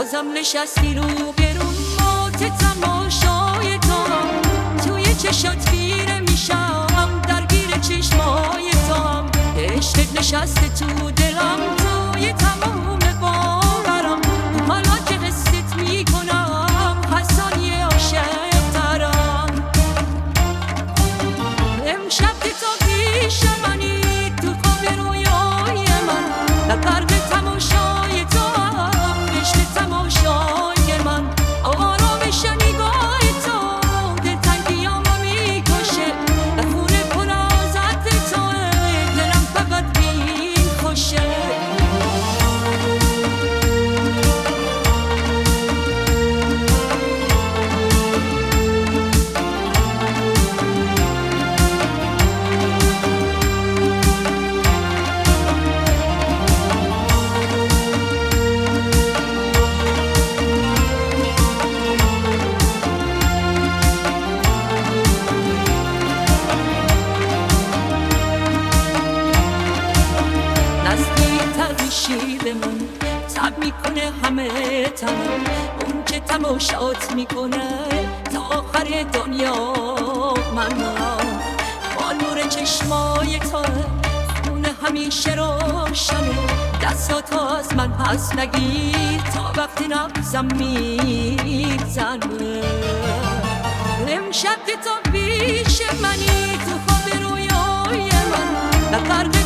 بازم نشستی رو برون مات تماشای تو توی چشات خیره میشم درگیر چشمای تو عشقت نشسته تو دلم توی تمام باورم حالا که حست میکنم هر ثانیه عاشق ترم امشب که تو پیش منی تو خواب رویای من در غرق تماشای تو عشق تماشای من آرامش نگاه تو دلتنگیامو میکشه و خونه پر از عطر توه دلم فقط بین خوشه شیرمون تب میکنه همه تنم اون که تماشات میکنه تا آخر دنیا من با نور چشمای تو خونه همیشه روشنه دستات از من پس نگیر تا وقتی نبزم میزنه امشب که تو پیش منی تو خواب رویای من در غرق